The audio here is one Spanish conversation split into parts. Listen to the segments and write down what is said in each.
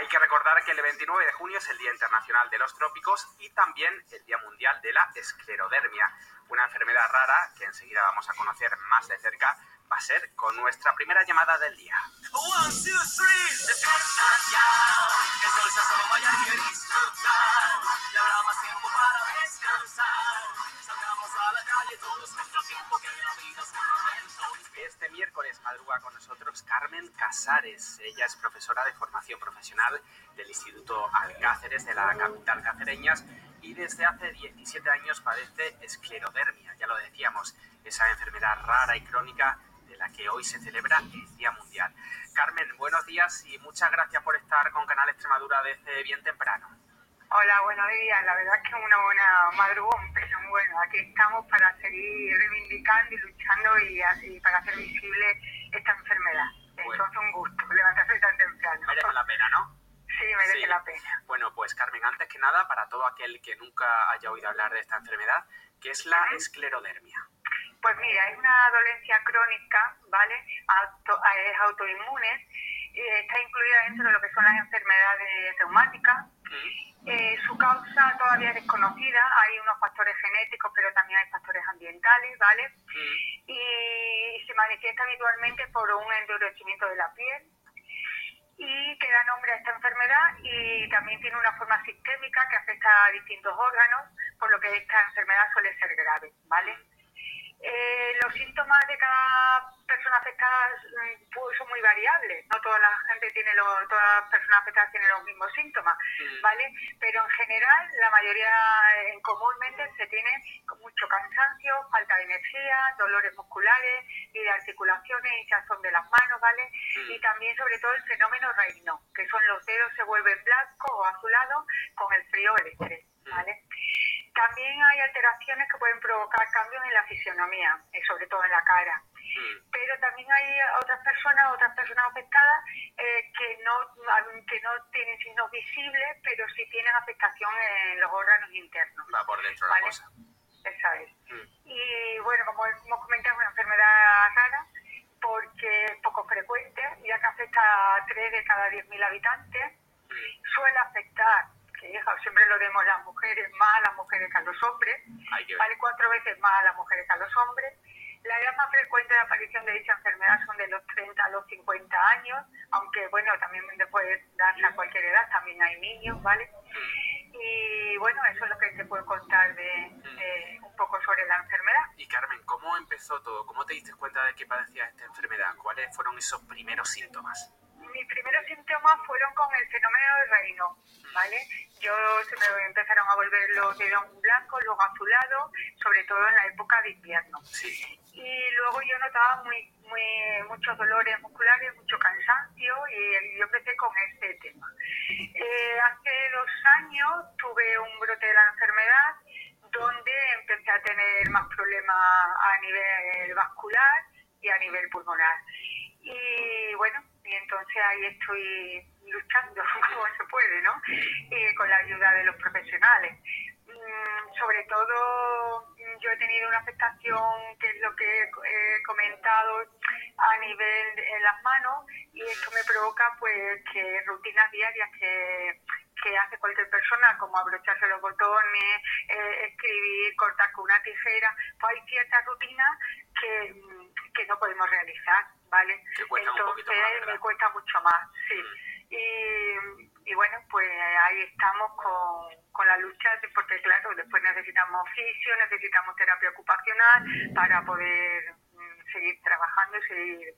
Hay que recordar que el 29 de junio es el Día Internacional de los Trópicos y también el Día Mundial de la Esclerodermia, una enfermedad rara que enseguida vamos a conocer más de cerca. Va a ser con nuestra primera llamada del día. 1, 2, 3, despierta ya, que el sol se asoma y hay que disfrutar, y habrá más tiempo para descansar, salgamos a la calle todos nuestro tiempo, que la vida es un momento. Este miércoles madruga con nosotros Carmen Casares. Ella es profesora de formación profesional del Instituto Alcáceres de la capital cacereñas y desde hace 17 años padece esclerodermia, ya lo decíamos, esa enfermedad rara y crónica de la que hoy se celebra el Día Mundial. Carmen, buenos días y muchas gracias por estar con Canal Extremadura desde bien temprano. Hola, buenos días. La verdad es que es una buena madrugón, pero bueno, aquí estamos para seguir reivindicando y luchando y para hacer visible esta enfermedad. Bueno. Entonces un gusto levantarse tan temprano. Merece la pena, ¿no? Sí, merece la pena. Bueno, pues Carmen, antes que nada, para todo aquel que nunca haya oído hablar de esta enfermedad, ¿qué es la esclerodermia? Pues mira, es una dolencia crónica, ¿vale? Es autoinmune, está incluida dentro de lo que son las enfermedades reumáticas. Su causa todavía es desconocida, hay unos factores genéticos, pero también hay factores ambientales, ¿vale? Y se manifiesta habitualmente por un endurecimiento de la piel y que da nombre a esta enfermedad, y también tiene una forma sistémica que afecta a distintos órganos, por lo que esta enfermedad suele ser grave, ¿vale? Los síntomas de cada persona afectada son muy variables. No toda la gente todas las personas afectadas tienen los mismos síntomas, ¿vale? Pero en general, la mayoría comúnmente se tiene mucho cansancio, falta de energía, dolores musculares y de articulaciones, hinchazón de las manos, ¿vale? Y también, sobre todo, el fenómeno Raynaud, que son los dedos se vuelven blancos o azulados con el frío o el estrés, ¿vale? También hay alteraciones que pueden provocar cambios en la fisionomía, sobre todo en la cara. Pero también hay otras personas afectadas que no tienen signos visibles, pero sí tienen afectación en los órganos internos. Va por dentro, ¿vale? la cosa. Esa es. Y bueno, como hemos comentado, es una enfermedad rara porque es poco frecuente, ya que afecta a 3 de cada 10.000 habitantes. Suele afectar, que siempre lo vemos, las mujeres, más a las mujeres que a los hombres, ¿vale? 4 veces más a las mujeres que a los hombres. La edad más frecuente de aparición de dicha enfermedad son de los 30 a los 50 años, aunque bueno, también puede darse a cualquier edad, también hay niños, ¿vale? Y bueno, eso es lo que te puedo contar de un poco sobre la enfermedad. Y Carmen, ¿cómo empezó todo? ¿Cómo te diste cuenta de que padecías esta enfermedad? ¿Cuáles fueron esos primeros síntomas? Mis primeros síntomas fueron con el fenómeno de Raynaud, ¿vale? Se me empezaron a volver los dedos blancos, los azulados, sobre todo en la época de invierno. Sí. Y luego yo notaba muchos dolores musculares, mucho cansancio, y yo empecé con este tema. Hace 2 años tuve un brote de la enfermedad donde empecé a tener más problemas a nivel vascular y a nivel pulmonar. Y bueno, y entonces ahí estoy luchando como se puede, ¿no? Con la ayuda de los profesionales. Sobre todo, yo he tenido una afectación, que es lo que he comentado, a nivel en las manos, y esto me provoca pues que rutinas diarias que hace cualquier persona, como abrocharse los botones, escribir, cortar con una tijera, pues hay ciertas rutinas que no podemos realizar, ¿vale? Entonces me cuesta mucho más, sí. Y bueno, pues ahí estamos con la lucha, porque claro, después necesitamos fisio, necesitamos terapia ocupacional para poder seguir trabajando y seguir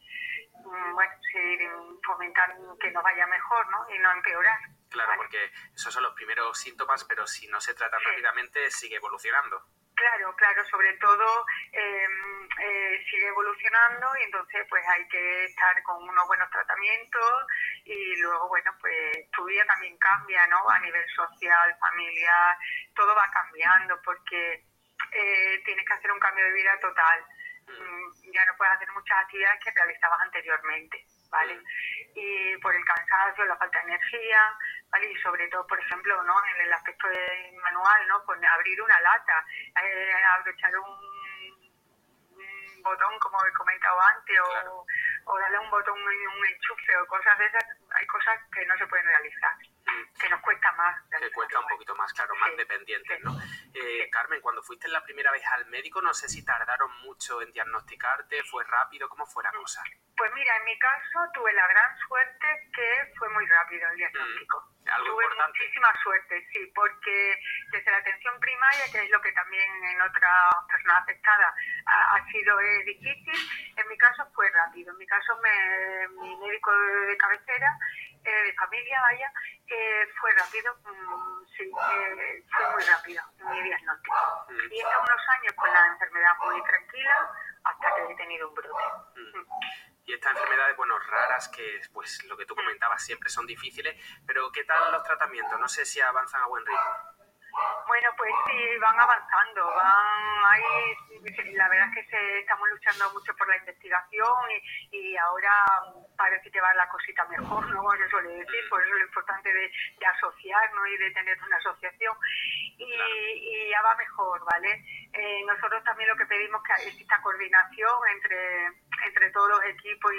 fomentando que nos vaya mejor, ¿no? Y no empeorar. Claro, ¿vale? porque esos son los primeros síntomas, pero si no se tratan rápidamente, sigue evolucionando. Claro, sobre todo sigue evolucionando, y entonces pues hay que estar con unos buenos tratamientos, y luego bueno, pues tu vida también cambia, ¿no? A nivel social, familiar, todo va cambiando porque tienes que hacer un cambio de vida total. Ya no puedes hacer muchas actividades que realizabas anteriormente, ¿vale? Y por el cansancio, la falta de energía, ¿vale? Y sobre todo, por ejemplo, ¿no? En el aspecto manual, ¿no? Pues abrir una lata, abrochar un botón, como he comentado antes, o darle un botón, un enchufe o cosas de esas, hay cosas que no se pueden realizar, que nos cuesta más. Que cuesta un poquito más, claro, más dependientes, ¿no? Carmen, cuando fuiste la primera vez al médico, no sé si tardaron mucho en diagnosticarte, ¿fue rápido? ¿Cómo fue la cosa? Pues mira, en mi caso tuve la gran suerte que fue muy rápido el diagnóstico. Algo tuve importante. Muchísima suerte, sí, porque desde la atención primaria, que es lo que también en otras personas afectadas ha sido difícil, en mi caso fue rápido. En mi caso mi médico de cabecera, de familia, vaya, fue rápido, sí, fue muy rápido mi diagnóstico. Y he estado unos años con la enfermedad muy tranquila hasta que he tenido un brote. Y estas enfermedades, bueno, raras, que pues lo que tú comentabas siempre son difíciles, pero ¿qué tal los tratamientos? No sé si avanzan a buen ritmo. Bueno, pues sí, van avanzando, la verdad es que estamos luchando mucho por la investigación y ahora parece que va la cosita mejor, ¿no? Como se suele decir, por eso lo importante de asociarnos y de tener una asociación y ya va mejor, ¿vale? Nosotros también lo que pedimos es que exista coordinación entre todos los equipos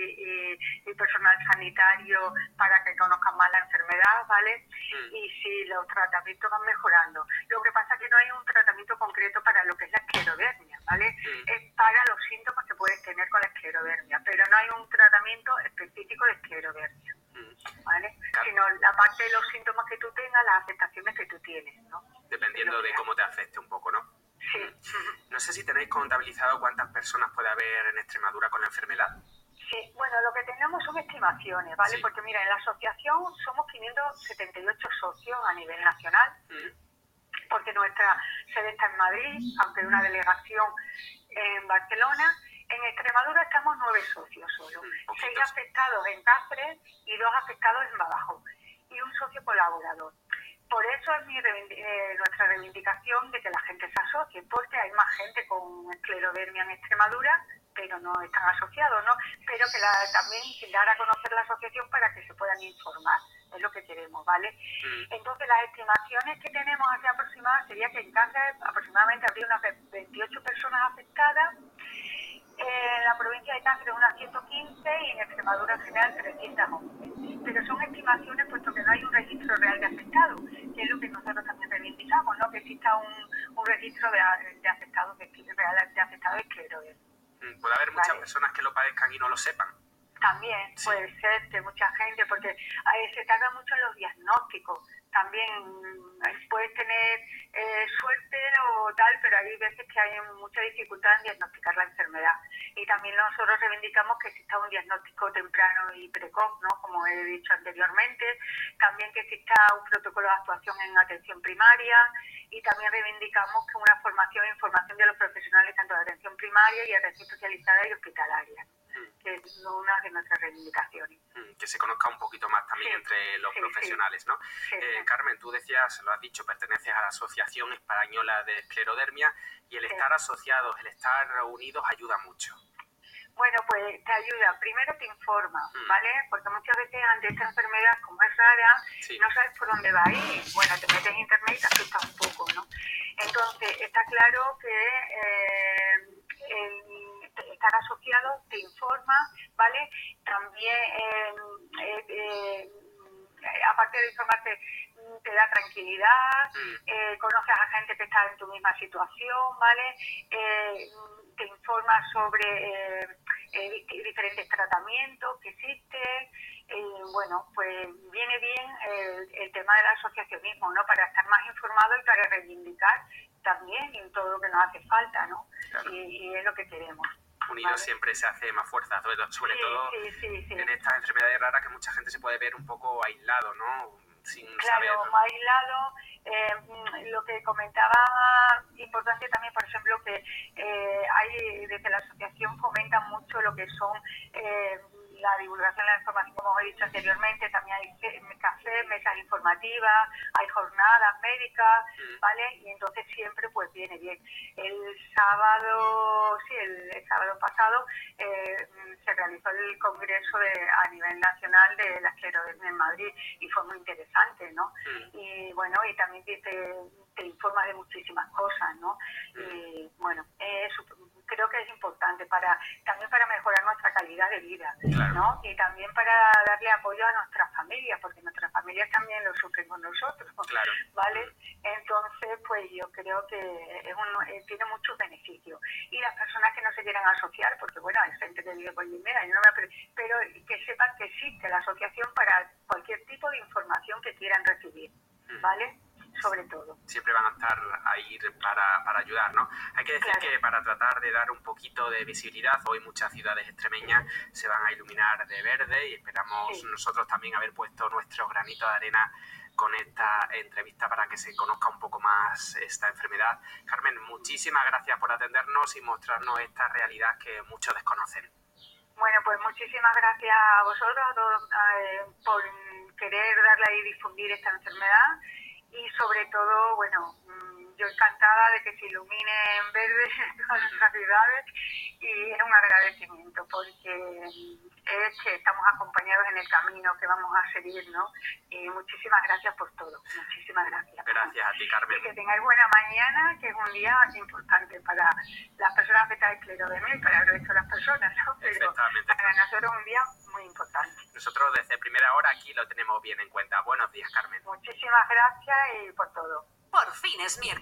y personal sanitario para que conozcan más la enfermedad, ¿vale? Y sí, los tratamientos van mejorando. Lo que pasa es que no hay un tratamiento concreto para lo que es la esclerodermia, ¿vale? Es para los síntomas que puedes tener con la esclerodermia, pero no hay un tratamiento específico de esclerodermia, ¿vale? Sino la parte de los síntomas que tú tengas, las afectaciones que tú tienes, ¿no? Dependiendo de cómo te afecte un poco, ¿no? Sí. No sé si tenéis contabilizado cuántas personas puede haber en Extremadura con la enfermedad. Sí, bueno, lo que tenemos son estimaciones, ¿vale? Sí. Porque mira, en la asociación somos 578 socios a nivel nacional, porque nuestra sede está en Madrid, aunque hay una delegación en Barcelona. En Extremadura estamos 9 socios solo, 6 afectados en Cáceres y 2 afectados en Badajoz, y un socio colaborador. Por eso es nuestra reivindicación de que la gente se asocie, porque hay más gente con esclerodermia en Extremadura, pero no están asociados, ¿no? Pero que también dar a conocer la asociación para que se puedan informar, es lo que queremos, ¿vale? Entonces, las estimaciones que tenemos así aproximadas sería que en Cáceres aproximadamente habría unas 28 personas afectadas, en la provincia de Cáceres unas 115 y en Extremadura en general 311. Pero son estimaciones puesto que no hay un registro real de afectados, que es lo que nosotros también reivindicamos, ¿no? Que exista un registro de afectados de esclerodermia. Puede haber muchas personas que lo padezcan y no lo sepan. También puede ser que mucha gente, porque se tarda mucho en los diagnósticos. También puedes tener suerte o tal, pero hay veces que hay mucha dificultad en diagnosticar la enfermedad. Y también nosotros reivindicamos que exista un diagnóstico temprano y precoz, ¿no? Como he dicho anteriormente. También que exista un protocolo de actuación en atención primaria. Y también reivindicamos que una formación e información de los profesionales tanto de atención primaria y atención especializada y hospitalaria, que es una de nuestras reivindicaciones. Que se conozca un poquito más también entre los profesionales, ¿no? Carmen, tú decías, lo has dicho, perteneces a la Asociación Española de Esclerodermia y el estar asociados, el estar unidos ayuda mucho. Bueno, pues te ayuda. Primero te informa, ¿vale? Porque muchas veces ante esta enfermedad, como es rara, no sabes por dónde va a ir. Bueno, te metes en internet y te asustas un poco, ¿no? Entonces, está claro que estar asociado te informa, ¿vale? También, aparte de informarte, te da tranquilidad, conoces a gente que está en tu misma situación, ¿vale? Te informa sobre diferentes tratamientos que existen. Bueno, pues viene bien el tema del asociacionismo, ¿no? Para estar más informado y para reivindicar también en todo lo que nos hace falta, ¿no? Claro. Y es lo que queremos. Unidos siempre se hace más fuerza, sobre todo en estas enfermedades raras que mucha gente se puede ver un poco aislado, ¿no? Sin saber. Más aislado. Lo que comentaba, importante también, por ejemplo, que hay desde la asociación fomentan mucho lo que son la divulgación de la información, como he dicho anteriormente. También hay café, mesas informativas, hay jornadas médicas, ¿vale? Y entonces siempre pues viene bien. El sábado pasado se realizó el congreso a nivel nacional de la esclerodermia en Madrid y fue muy interesante, ¿no? Y bueno, y también te informa de muchísimas cosas, ¿no? Y bueno, creo que es importante también para mejorar nuestra calidad de vida, ¿no? Y también para darle apoyo a nuestras familias, porque nuestras familias también lo sufren con nosotros, ¿vale? Entonces, pues yo creo que tiene muchos beneficios. Y las personas que no se quieran asociar, porque bueno, hay gente que dice, pues mira, yo no pero que sepan que existe la asociación para cualquier tipo de información que quieran recibir, ¿vale? Sobre todo. Siempre van a estar ahí para ayudar, ¿no? Hay que decir que para tratar de dar un poquito de visibilidad, hoy muchas ciudades extremeñas se van a iluminar de verde y esperamos nosotros también haber puesto nuestro granito de arena con esta entrevista para que se conozca un poco más esta enfermedad. Carmen, muchísimas gracias por atendernos y mostrarnos esta realidad que muchos desconocen. Bueno, pues muchísimas gracias a vosotros por querer darle y difundir esta enfermedad. Y sobre todo, bueno, yo encantada de que se ilumine en verde en todas nuestras ciudades y es un agradecimiento porque es que estamos acompañados en el camino que vamos a seguir, ¿no? Y muchísimas gracias por todo, muchísimas gracias. Gracias a ti, Carmen. Y que tengáis buena mañana, que es un día importante para las personas afectadas de esclerodermia y para el resto de las personas, ¿no? Pero para nosotros es un día muy importante. Nosotros desde primera hora aquí lo tenemos bien en cuenta. Buenos días, Carmen. Muchísimas gracias y por todo. Por fin es miércoles.